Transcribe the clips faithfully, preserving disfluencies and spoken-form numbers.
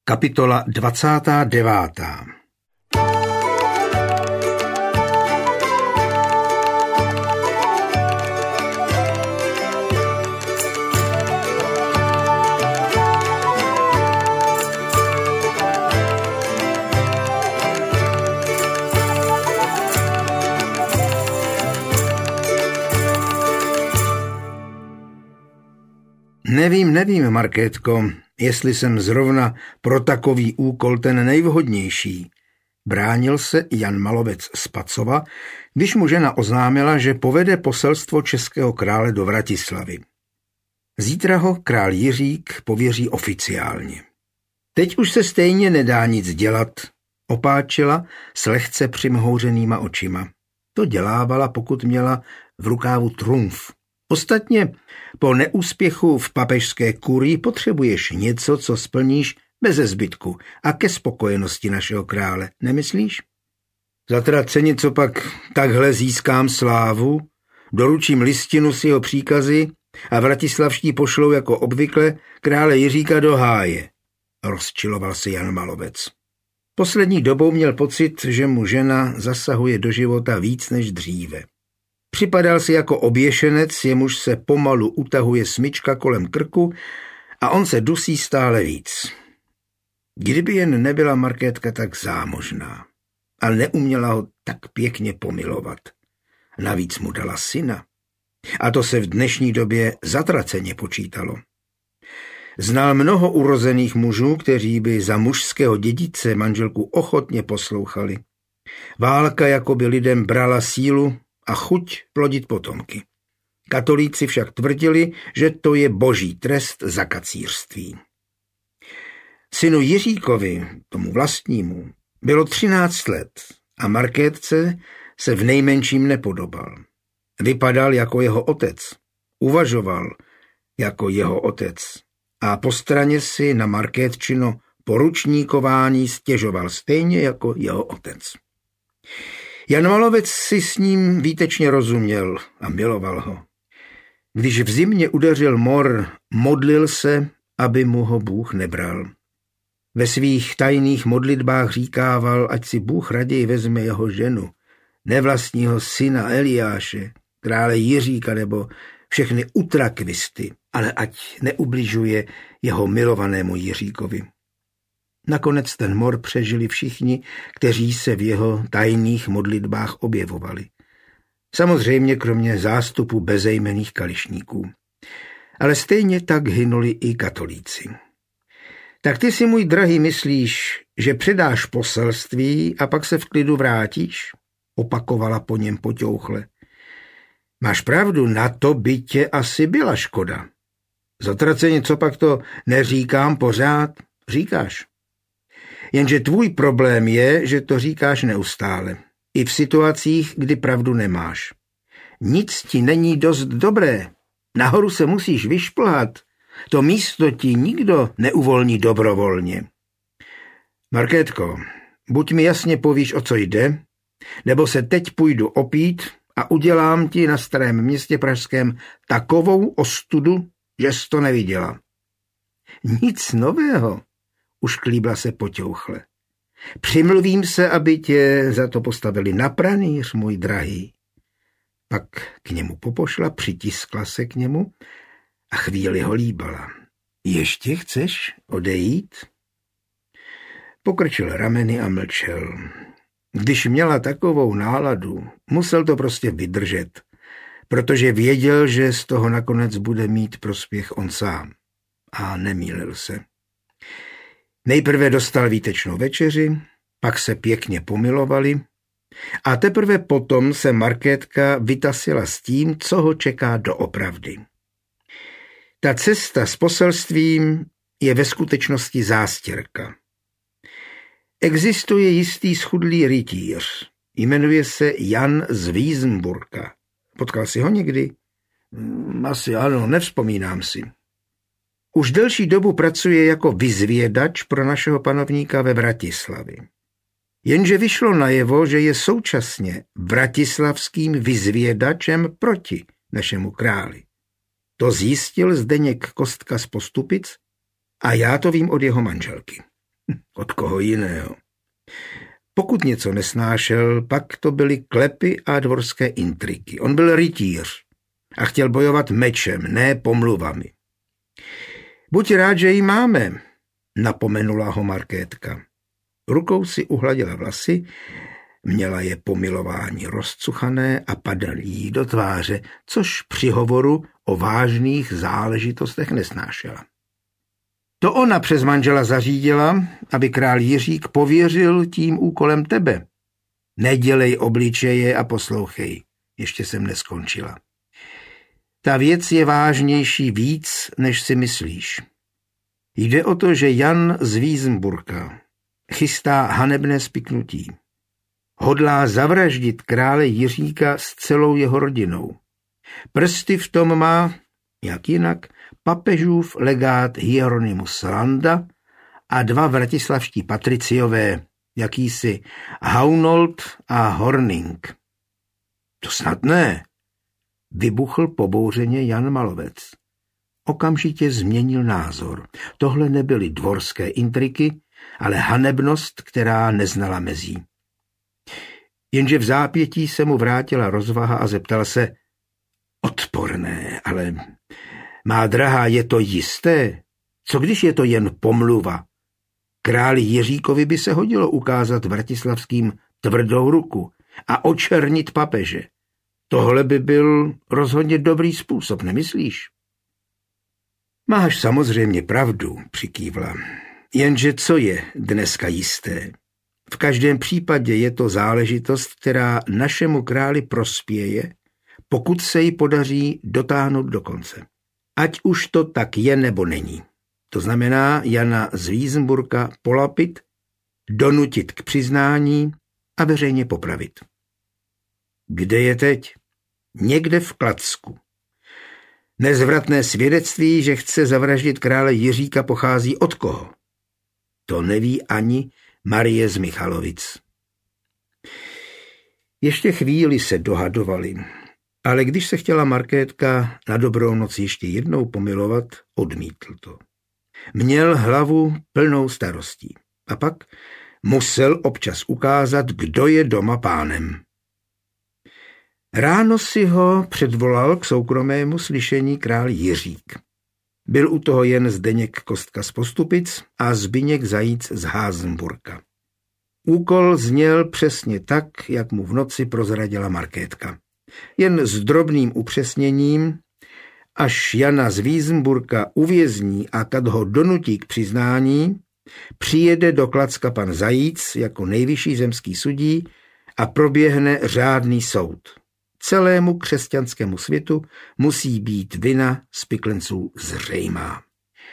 Kapitola dvacátá devátá. Nevím, nevím, Markétko, jestli jsem zrovna pro takový úkol ten nejvhodnější. Bránil se Jan Malovec z Pacova, když mu žena oznámila, že povede poselstvo českého krále do Vratislavy. Zítra ho král Jiřík pověří oficiálně. Teď už se stejně nedá nic dělat, opáčila s lehce přimhouřenýma očima. To dělávala, pokud měla v rukávu trumf. Ostatně po neúspěchu v papežské kurii potřebuješ něco, co splníš beze zbytku a ke spokojenosti našeho krále, nemyslíš? Zatraceně, co pak takhle získám slávu, doručím listinu s jeho příkazy a vratislavští pošlou jako obvykle krále Jiříka do háje, rozčiloval se Jan Malovec. Poslední dobou měl pocit, že mu žena zasahuje do života víc než dříve. Připadal si jako oběšenec, jemuž se pomalu utahuje smyčka kolem krku a on se dusí stále víc. Kdyby jen nebyla Markétka tak zámožná a neuměla ho tak pěkně pomilovat. Navíc mu dala syna. A to se v dnešní době zatraceně počítalo. Znal mnoho urozených mužů, kteří by za mužského dědice manželku ochotně poslouchali. Válka jakoby lidem brala sílu a chuť plodit potomky. Katolíci však tvrdili, že to je boží trest za kacířství. Synu Jiříkovi, tomu vlastnímu, bylo třináct let a Markétce se v nejmenším nepodobal. Vypadal jako jeho otec, uvažoval jako jeho otec a po straně si na Markétčino poručníkování stěžoval stejně jako jeho otec. Jan Malovec si s ním výtečně rozuměl a miloval ho. Když v zimě udeřil mor, modlil se, aby mu ho Bůh nebral. Ve svých tajných modlitbách říkával, ať si Bůh raději vezme jeho ženu, nevlastního syna Eliáše, krále Jiříka nebo všechny utrakvisty, ale ať neubližuje jeho milovanému Jiříkovi. Nakonec ten mor přežili všichni, kteří se v jeho tajných modlitbách objevovali. Samozřejmě kromě zástupu bezejmenných kališníků. Ale stejně tak hynuli i katolíci. Tak ty si, můj drahý, myslíš, že předáš poselství a pak se v klidu vrátíš? Opakovala po něm poťouchle. Máš pravdu, na to by tě asi byla škoda. Zatraceně, co pak to neříkám pořád? Říkáš. Jenže tvůj problém je, že to říkáš neustále. I v situacích, kdy pravdu nemáš. Nic ti není dost dobré. Nahoru se musíš vyšplhat. To místo ti nikdo neuvolní dobrovolně. Markétko, buď mi jasně povíš, o co jde, nebo se teď půjdu opít a udělám ti na Starém Městě pražském takovou ostudu, že jsi to neviděla. Nic nového, už klíbla se poťouchle. Přimluvím se, aby tě za to postavili na pranýř, můj drahý. Pak k němu popošla, přitiskla se k němu a chvíli ho líbala. Ještě chceš odejít? Pokrčil rameny a mlčel. Když měla takovou náladu, musel to prostě vydržet, protože věděl, že z toho nakonec bude mít prospěch on sám. A nemýlil se. Nejprve dostal výtečnou večeři, pak se pěkně pomilovali a teprve potom se Markétka vytasila s tím, co ho čeká doopravdy. Ta cesta s poselstvím je ve skutečnosti zástěrka. Existuje jistý schudlý rytíř, jmenuje se Jan z Wiesenburka. Potkal jsi ho někdy? Asi ano, nevzpomínám si. Už delší dobu pracuje jako vyzvědač pro našeho panovníka ve Vratislavi. Jenže vyšlo najevo, že je současně vratislavským vyzvědačem proti našemu králi. To zjistil Zdeněk Kostka z Postupic a já to vím od jeho manželky. Od koho jiného? Pokud něco nesnášel, pak to byly klepy a dvorské intriky. On byl rytíř a chtěl bojovat mečem, ne pomluvami. Buď rád, že ji máme, napomenula ho Markétka. Rukou si uhladila vlasy, měla je po milování rozcuchané a padaly jí do tváře, což při hovoru o vážných záležitostech nesnášela. To ona přes manžela zařídila, aby král Jiřík pověřil tím úkolem tebe. Nedělej obličeje a poslouchej, ještě jsem neskončila. Ta věc je vážnější víc, než si myslíš. Jde o to, že Jan z Wijsenburka chystá hanebné spiknutí. Hodlá zavraždit krále Jiříka s celou jeho rodinou. Prsty v tom má, jak jinak, papežův legát Hieronymus Landa a dva vratislavští patriciové, jakýsi Haunold a Horning. To snad ne, vybuchl pobouřeně Jan Malovec. Okamžitě změnil názor. Tohle nebyly dvorské intriky, ale hanebnost, která neznala mezí. Jenže v zápětí se mu vrátila rozvaha a zeptal se, odporné, ale má drahá, je to jisté? Co když je to jen pomluva? Králi Jiříkovi by se hodilo ukázat vratislavským tvrdou ruku a očernit papeže. Tohle by byl rozhodně dobrý způsob, nemyslíš? Máš samozřejmě pravdu, přikývla. Jenže co je dneska jisté? V každém případě je to záležitost, která našemu králi prospěje, pokud se jí podaří dotáhnout do konce. Ať už to tak je nebo není. To znamená Jana z Wijsenburka polapit, donutit k přiznání a veřejně popravit. Kde je teď? Někde v Kladsku. Nezvratné svědectví, že chce zavraždit krále Jiříka, pochází od koho? To neví ani Marie z Michalovic. Ještě chvíli se dohadovali, ale když se chtěla Markétka na dobrou noc ještě jednou pomilovat, odmítl to. Měl hlavu plnou starostí a pak musel občas ukázat, kdo je doma pánem. Ráno si ho předvolal k soukromému slyšení král Jiřík. Byl u toho jen Zdeněk Kostka z Postupic a Zbyněk Zajíc z Házenburka. Úkol zněl přesně tak, jak mu v noci prozradila Markétka. Jen s drobným upřesněním, až Jana z Wijsenburka uvězní a kad ho donutí k přiznání, přijede do Kladska pan Zajíc jako nejvyšší zemský sudí a proběhne řádný soud. Celému křesťanskému světu musí být vina spiklenců zřejmá.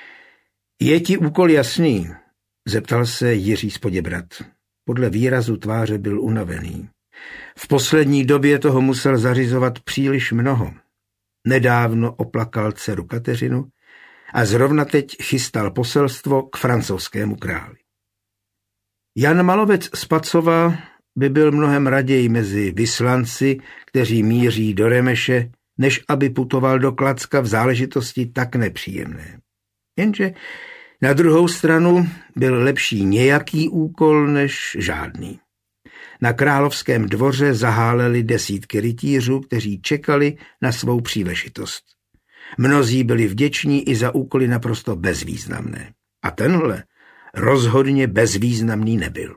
Je ti úkol jasný? Zeptal se Jiří z Poděbrad. Podle výrazu tváře byl unavený. V poslední době toho musel zařizovat příliš mnoho. Nedávno oplakal dceru Kateřinu a zrovna teď chystal poselstvo k francouzskému králi. Jan Malovec z Pacova by byl mnohem raději mezi vyslanci, kteří míří do Remeše, než aby putoval do Kladska v záležitosti tak nepříjemné. Jenže na druhou stranu byl lepší nějaký úkol než žádný. Na královském dvoře zaháleli desítky rytířů, kteří čekali na svou příležitost. Mnozí byli vděční i za úkoly naprosto bezvýznamné. A tenhle rozhodně bezvýznamný nebyl.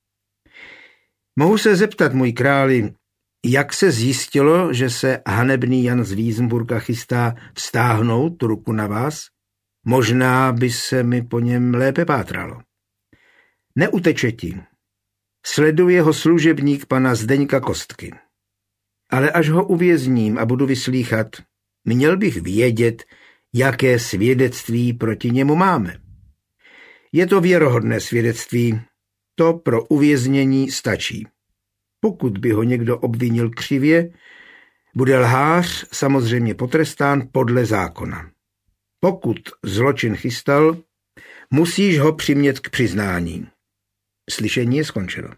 Mohu se zeptat, můj králi, jak se zjistilo, že se hanebný Jan z Wijsenburka chystá vztáhnout ruku na vás? Možná by se mi po něm lépe pátralo. Neuteče ti. Sleduje ho služebník pana Zdeňka Kostky. Ale až ho uvězním a budu vyslýchat, měl bych vědět, jaké svědectví proti němu máme. Je to věrohodné svědectví, to pro uvěznění stačí. Pokud by ho někdo obvinil křivě, bude lhář samozřejmě potrestán podle zákona. Pokud zločin chystal, musíš ho přimět k přiznání. Slyšení je skončeno.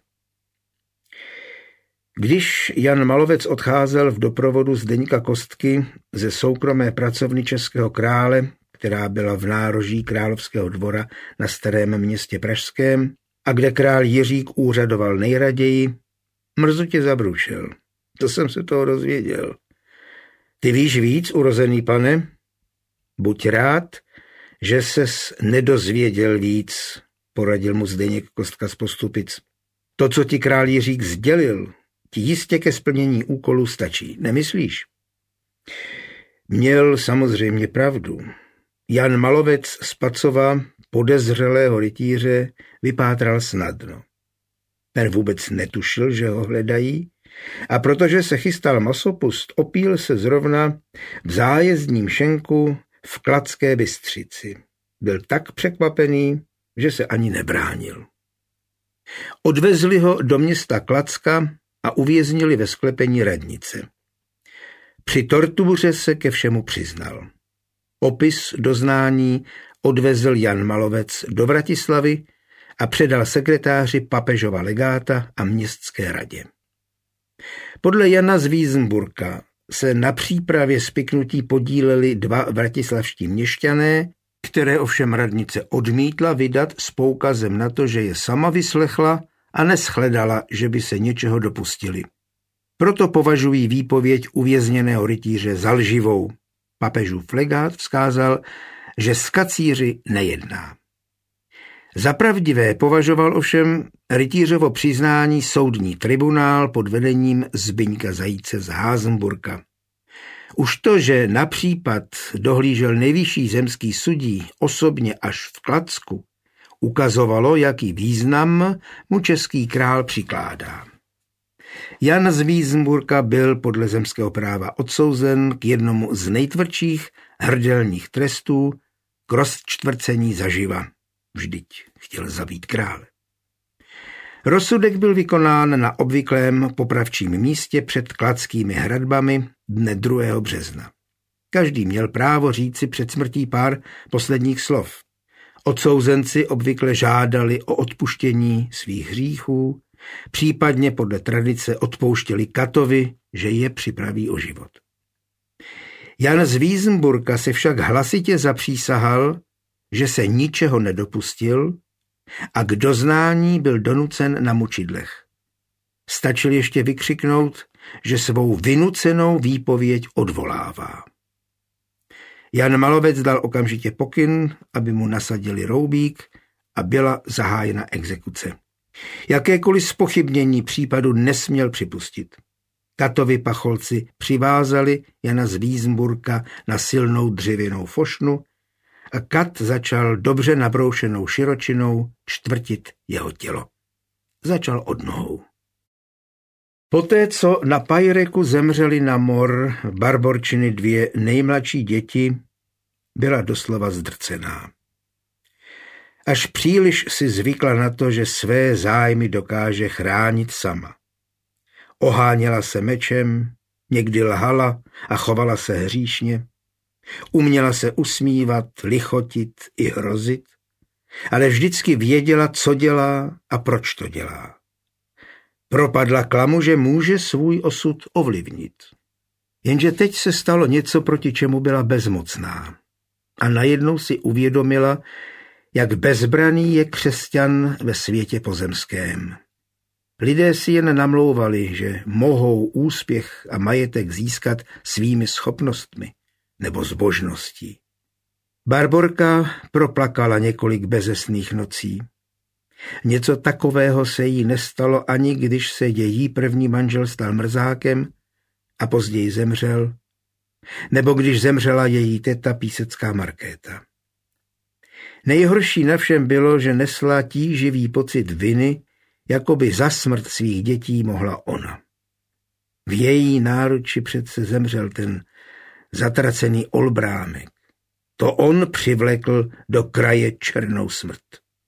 Když Jan Malovec odcházel v doprovodu Zdeňka Kostky ze soukromé pracovny českého krále, která byla v nároží královského dvora na Starém Městě pražském a kde král Jiřík úřadoval nejraději, mrzutě zabručil. To jsem se toho dozvěděl. Ty víš víc, urozený pane? Buď rád, že ses nedozvěděl víc, poradil mu Zdeněk Kostka z Postupic. To, co ti král Jiřík sdělil, ti jistě ke splnění úkolu stačí, nemyslíš? Měl samozřejmě pravdu. Jan Malovec z Pacova, podezřelého rytíře, vypátral snadno. Ten vůbec netušil, že ho hledají, a protože se chystal masopust, opíl se zrovna v zájezdním šenku v Kladské Bystřici. Byl tak překvapený, že se ani nebránil. Odvezli ho do města Kladska a uvěznili ve sklepení radnice. Při tortuře se ke všemu přiznal. Opis doznání odvezl Jan Malovec do Vratislavy a předal sekretáři papežova legáta a městské radě. Podle Jana z Wijsenburka se na přípravě spiknutí podíleli dva vratislavští měšťané, které ovšem radnice odmítla vydat s poukazem na to, že je sama vyslechla a neschledala, že by se něčeho dopustili. Proto považují výpověď uvězněného rytíře za lživou. Papežův legát vzkázal, že s kacíři nejedná. Za pravdivé považoval ovšem rytířovo přiznání soudní tribunál pod vedením Zbyňka Zajíce z Házenburka. Už to, že na případ dohlížel nejvyšší zemský sudí osobně až v Kladsku, ukazovalo, jaký význam mu český král přikládá. Jan z Wijsenburka byl podle zemského práva odsouzen k jednomu z nejtvrdších hrdelních trestů, k rozčtvrcení zaživa. Vždyť chtěl zabít krále. Rozsudek byl vykonán na obvyklém popravčím místě před Kladskými hradbami dne druhého března. Každý měl právo říci před smrtí pár posledních slov. Odsouzenci obvykle žádali o odpuštění svých hříchů, případně podle tradice odpouštěli katovi, že je připraví o život. Jan z Wijsenburka se však hlasitě zapřísahal, že se ničeho nedopustil a k doznání byl donucen na mučidlech. Stačil ještě vykřiknout, že svou vynucenou výpověď odvolává. Jan Malovec dal okamžitě pokyn, aby mu nasadili roubík a byla zahájena exekuce. Jakékoliv zpochybnění případu nesměl připustit. Katovi pacholci přivázali Jana z Wijsenburka na silnou dřevěnou fošnu a kat začal dobře nabroušenou širočinou čtvrtit jeho tělo. Začal od nohou. Poté, co na Pajreku zemřeli na mor Barborčiny dvě nejmladší děti, byla doslova zdrcená. Až příliš si zvykla na to, že své zájmy dokáže chránit sama. Oháněla se mečem, někdy lhala a chovala se hříšně. Uměla se usmívat, lichotit i hrozit, ale vždycky věděla, co dělá a proč to dělá. Propadla klamu, že může svůj osud ovlivnit. Jenže teď se stalo něco, proti čemu byla bezmocná. A najednou si uvědomila, jak bezbraný je křesťan ve světě pozemském. Lidé si jen namlouvali, že mohou úspěch a majetek získat svými schopnostmi nebo zbožností. Barborka proplakala několik bezesných nocí. Něco takového se jí nestalo, ani když se její první manžel stal mrzákem a později zemřel, nebo když zemřela její teta písecká Markéta. Nejhorší na všem bylo, že nesla tíživý pocit viny, jako by za smrt svých dětí mohla ona. V její náruči přece zemřel ten zatracený Olbrámek. To on přivlekl do kraje černou smrt.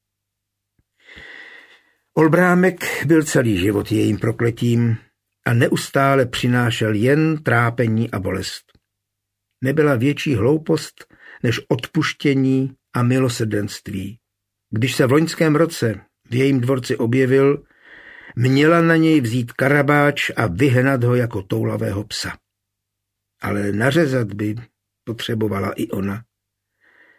Olbrámek byl celý život jejím prokletím a neustále přinášel jen trápení a bolest. Nebyla větší hloupost než odpuštění a milosrdenství. Když se v loňském roce v jejím dvorci objevil, měla na něj vzít karabáč a vyhnat ho jako toulavého psa. Ale nařezat by potřebovala i ona.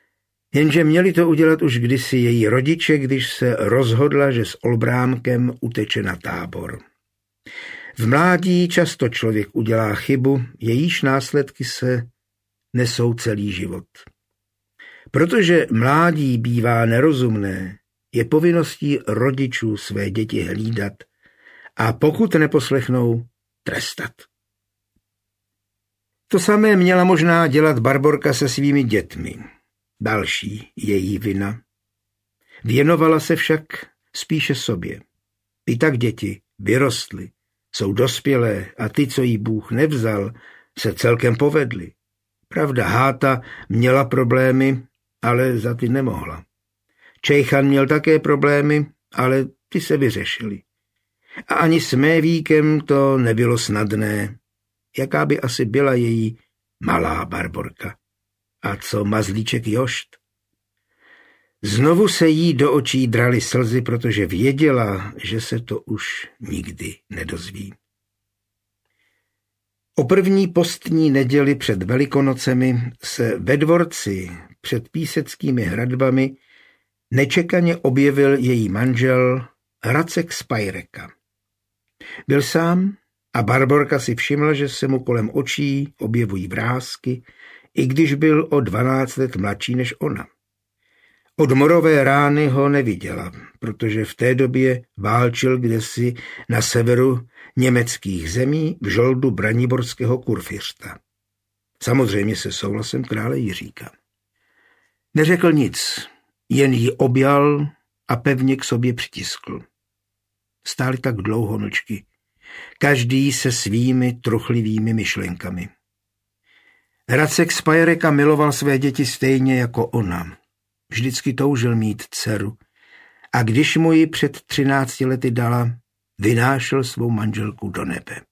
Jenže měli to udělat už kdysi její rodiče, když se rozhodla, že s Olbrámkem uteče na Tábor. V mládí často člověk udělá chybu, jejíž následky se nesou celý život. Protože mládí bývá nerozumné, je povinností rodičů své děti hlídat a pokud neposlechnou, trestat. To samé měla možná dělat Barborka se svými dětmi. Další její vina. Věnovala se však spíše sobě. I tak děti vyrostly, jsou dospělé a ty, co jí Bůh nevzal, se celkem povedly. Pravda, Háta měla problémy, ale za ty nemohla. Čejchan měl také problémy, ale ty se vyřešily. A ani s Mévíkem to nebylo snadné, jaká by asi byla její malá Barborka. A co mazlíček Jošt? Znovu se jí do očí draly slzy, protože věděla, že se to už nikdy nedozví. O první postní neděli před Velikonocemi se ve dvorci před píseckými hradbami nečekaně objevil její manžel Racek z Pajreka. Byl sám a Barborka si všimla, že se mu kolem očí objevují vrásky, i když byl o dvanáct let mladší než ona. Od morové rány ho neviděla, protože v té době válčil kdesi na severu německých zemí v žoldu braniborského kurfiřta. Samozřejmě se souhlasem krále Jiříka. Neřekl nic, jen ji objal a pevně k sobě přitiskl. Stáli tak dlouho mlčky, každý se svými truchlivými myšlenkami. Racek z Pajreka miloval své děti stejně jako ona. Vždycky toužil mít dceru a když mu ji před třinácti lety dala, vynášel svou manželku do nebe.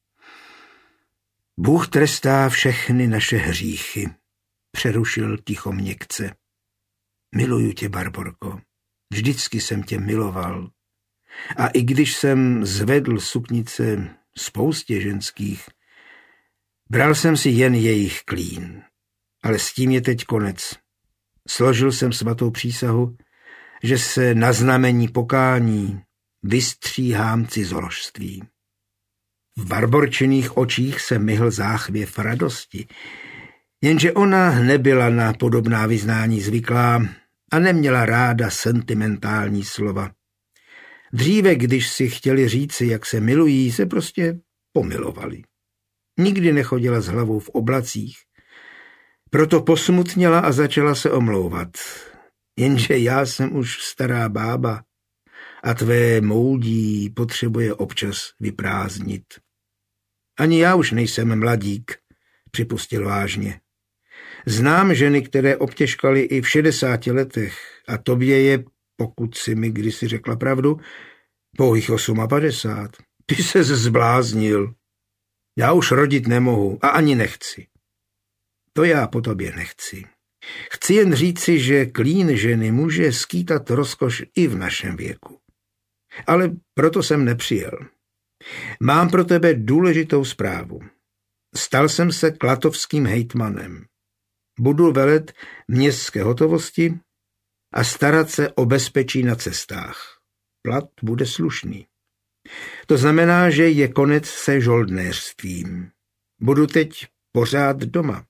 Bůh trestá všechny naše hříchy, přerušil ticho měkce. Miluju tě, Barborko, vždycky jsem tě miloval. A i když jsem zvedl suknice spoustě ženských, bral jsem si jen jejich klín. Ale s tím je teď konec. Složil jsem svatou přísahu, že se na znamení pokání vystříhám cizoložství. V Barborčiných očích se myhl záchvěv radosti, jenže ona nebyla na podobná vyznání zvyklá a neměla ráda sentimentální slova. Dříve, když si chtěli říci, jak se milují, se prostě pomilovali. Nikdy nechodila s hlavou v oblacích. Proto posmutněla a začala se omlouvat. Jenže já jsem už stará bába a tvé moudí potřebuje občas vyprázdnit. Ani já už nejsem mladík, připustil vážně. Znám ženy, které obtěžkaly i v šedesáti letech a tobě je, pokud si mi kdysi řekla pravdu, pouhých padesát osm. Ty ses zbláznil. Já už rodit nemohu a ani nechci. To já po tobě nechci. Chci jen říci, že klín ženy může skýtat rozkoš i v našem věku. Ale proto jsem nepřijel. Mám pro tebe důležitou zprávu. Stal jsem se klatovským hejtmanem. Budu velet městské hotovosti a starat se o bezpečí na cestách. Plat bude slušný. To znamená, že je konec se žoldnéřstvím. Budu teď pořád doma.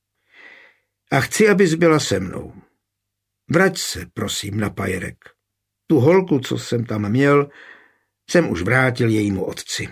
A chci, abys byla se mnou. Vrať se, prosím, na Pajrek. Tu holku, co jsem tam měl, jsem už vrátil jejímu otci.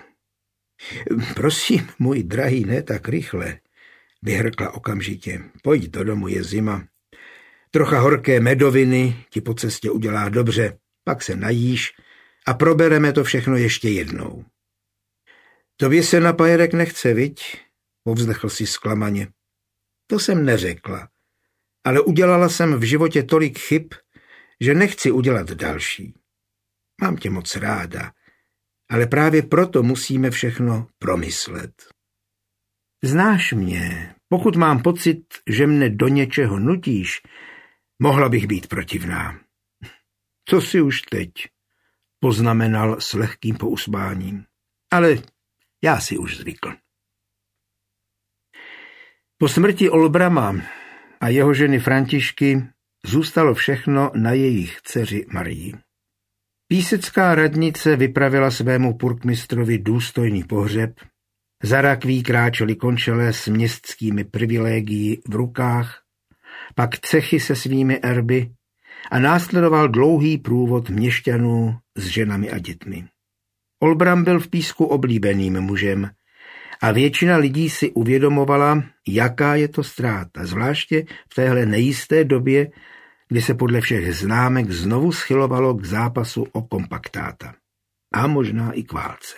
Prosím, můj drahý, ne tak rychle, vyhrkla okamžitě. Pojď do domu, je zima. Trocha horké medoviny ti po cestě udělá dobře, pak se najíš a probereme to všechno ještě jednou. Tobě se na Pajrek nechce, viď? Povzdechl si zklamaně. To jsem neřekla, ale udělala jsem v životě tolik chyb, že nechci udělat další. Mám tě moc ráda, ale právě proto musíme všechno promyslet. Znáš mě, pokud mám pocit, že mne do něčeho nutíš, mohla bych být protivná. Co si už teď? Poznamenal s lehkým pousmáním. Ale já si už zvykl. Po smrti Olbrama a jeho ženy Františky Zůstalo všechno na jejich dceři Marii. Písecká radnice vypravila svému purkmistrovi důstojný pohřeb. Za rakví kráčeli končelé s městskými privilegií v rukách, pak cechy se svými erby a následoval dlouhý průvod měšťanů s ženami a dětmi. Olbram byl v Písku oblíbeným mužem a většina lidí si uvědomovala, jaká je to ztráta, zvláště v téhle nejisté době, kdy se podle všech známek znovu schylovalo k zápasu o kompaktáta. A možná i k válce.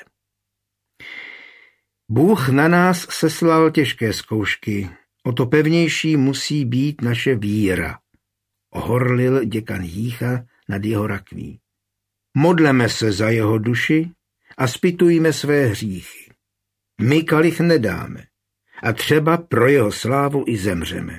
Bůh na nás seslal těžké zkoušky, o to pevnější musí být naše víra, ohorlil děkan Jícha nad jeho rakví. Modleme se za jeho duši a zpytujme své hříchy. My kalich nedáme a třeba pro jeho slávu i zemřeme.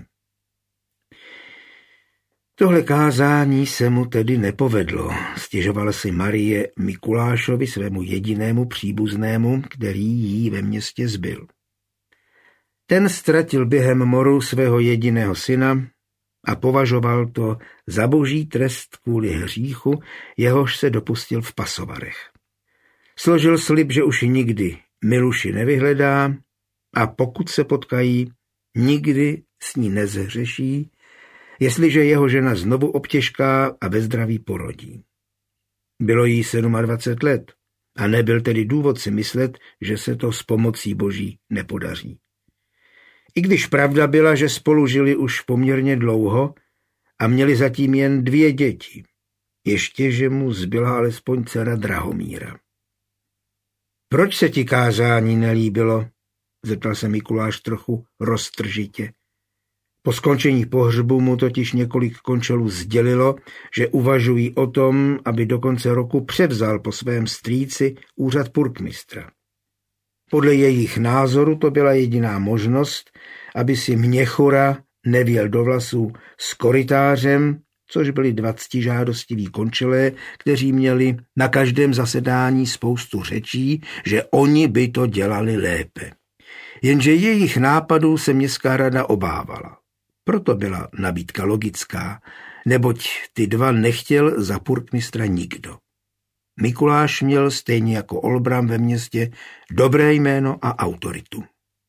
Tohle kázání se mu tedy nepovedlo, stěžovala si Marie Mikulášovi, svému jedinému příbuznému, který jí ve městě zbyl. Ten ztratil během moru svého jediného syna a považoval to za boží trest kvůli hříchu, jehož se dopustil v Pasovarech. Složil slib, že už nikdy Miluši nevyhledá a pokud se potkají, nikdy s ní nezhřeší, jestliže jeho žena znovu obtěžká a ve zdraví porodí. Bylo jí dvacet sedm let a nebyl tedy důvod si myslet, že se to s pomocí boží nepodaří. I když pravda byla, že spolu žili už poměrně dlouho a měli zatím jen dvě děti, ještě že mu zbyla alespoň dcera Drahomíra. Proč se ti kázání nelíbilo? Zeptal se Mikuláš trochu roztržitě. Po skončení pohřbu mu totiž několik končelů sdělilo, že uvažují o tom, aby do konce roku převzal po svém strýci úřad purkmistra. Podle jejich názoru to byla jediná možnost, aby si Měchura nevěl do vlasů s korytářem, což byli dva ctižádostiví končelé, kteří měli na každém zasedání spoustu řečí, že oni by to dělali lépe. Jenže jejich nápadů se městská rada obávala. Proto byla nabídka logická, neboť ty dva nechtěl za purkmistra nikdo. Mikuláš měl stejně jako Olbram ve městě dobré jméno a autoritu.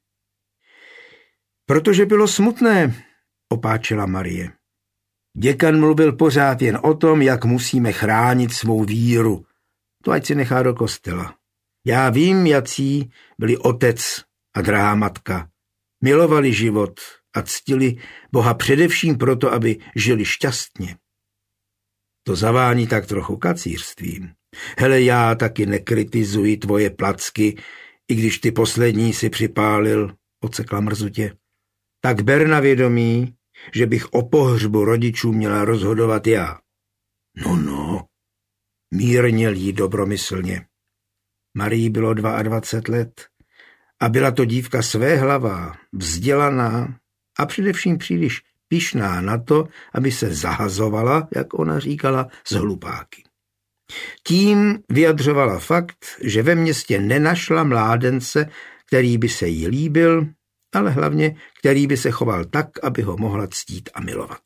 Protože bylo smutné, opáčila Marie. Děkan mluvil pořád jen o tom, jak musíme chránit svou víru. To ať si nechá do kostela. Já vím, jací byli otec a drahá matka. Milovali život a ctili Boha především proto, aby žili šťastně. To zavání tak trochu kacířstvím. Hele, já taky nekritizuji tvoje placky, i když ty poslední si připálil, odsekla mrzutě. Tak ber na vědomí, že bych o pohřbu rodičů měla rozhodovat já. No, no, mírnil jí dobromyslně. Marii bylo dvacet dva let a byla to dívka svéhlavá, vzdělaná a především příliš pyšná na to, aby se zahazovala, jak ona říkala, z hlupáky. Tím vyjadřovala fakt, že ve městě nenašla mládence, který by se jí líbil, ale hlavně, který by se choval tak, aby ho mohla ctít a milovat.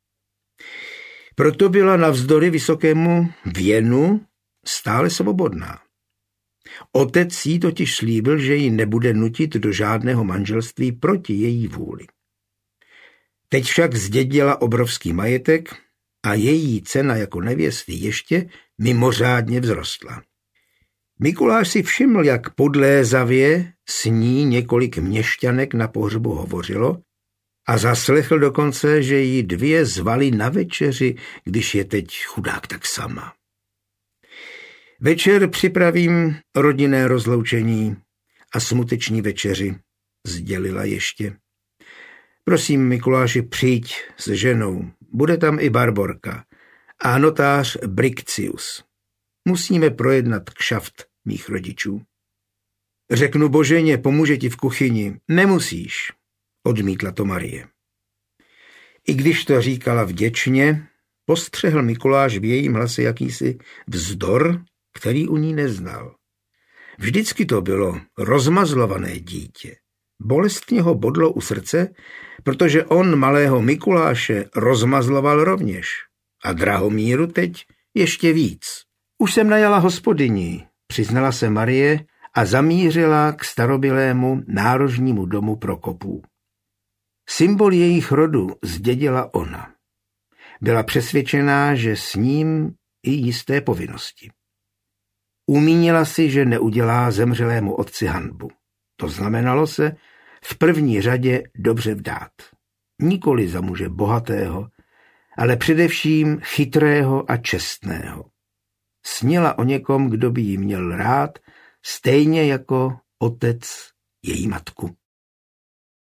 Proto byla navzdory vysokému věnu stále svobodná. Otec jí totiž slíbil, že ji nebude nutit do žádného manželství proti její vůli. Teď však zdědila obrovský majetek a její cena jako nevěsty ještě mimořádně vzrostla. Mikuláš si všiml, jak podlézavě s ní několik měšťanek na pohřbu hovořilo a zaslechl dokonce, že jí dvě zvali na večeři, když je teď chudák tak sama. Večer připravím rodinné rozloučení a smuteční večeři, sdělila ještě. Prosím, Mikuláši, přijď s ženou, bude tam i Barborka a notář Briccius. Musíme projednat kšaft mých rodičů. Řeknu Boženě, pomůže ti v kuchyni. Nemusíš, odmítla to Marie. I když to říkala vděčně, postřehl Mikuláš v jejím hlase jakýsi vzdor, který u ní neznal. Vždycky to bylo rozmazlované dítě. Bolestně ho bodlo u srdce, protože on malého Mikuláše rozmazloval rovněž. A Drahomíru teď ještě víc. Už jsem najala hospodyni, přiznala se Marie a zamířila k starobilému nárožnímu domu Prokopů. Symbol jejich rodu zdědila ona. Byla přesvědčená, že s ním i jisté povinnosti. Umínila si, že neudělá zemřelému otci hanbu. To znamenalo se v první řadě dobře vdát. Nikoli za muže bohatého, ale především chytrého a čestného. Snila o někom, kdo by ji měl rád, stejně jako otec její matku.